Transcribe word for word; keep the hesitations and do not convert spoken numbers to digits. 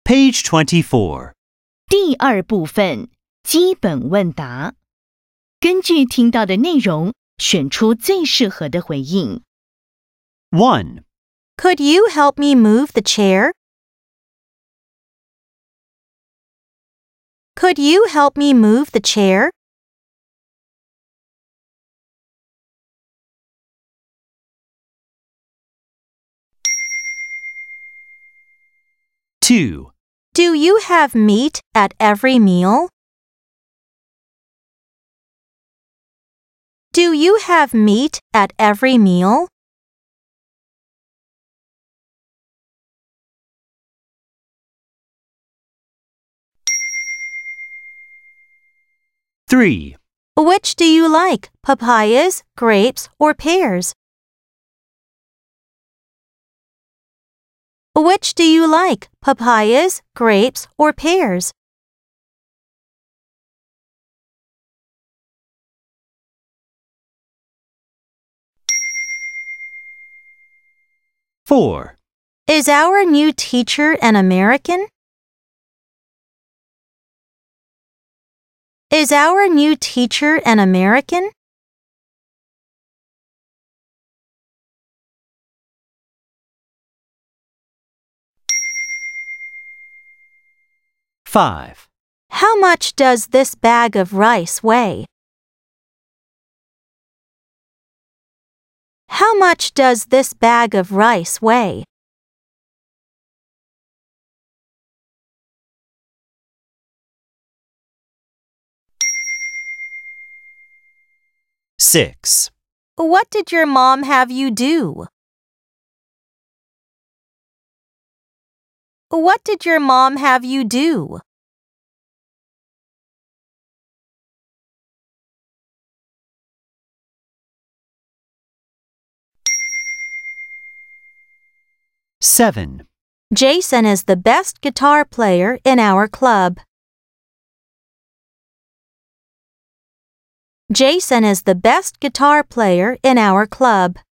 Page twenty-four. 第二部分，基本问答。根据听到的内容，选出最适合的回应。 one. Could you help me move the chair? Could you help me move the chair? two. Do you have meat at every meal? Do you have meat at every meal? three. Which do you like, papayas, grapes, or pears? Which do you like, papayas, grapes, or pears? four. Is our new teacher an American? Is our new teacher an American? five. How much does this bag of rice weigh? How much does this bag of rice weigh? six. What did your mom have you do? What did your mom have you do? seven. Jason is the best guitar player in our club. Jason is the best guitar player in our club.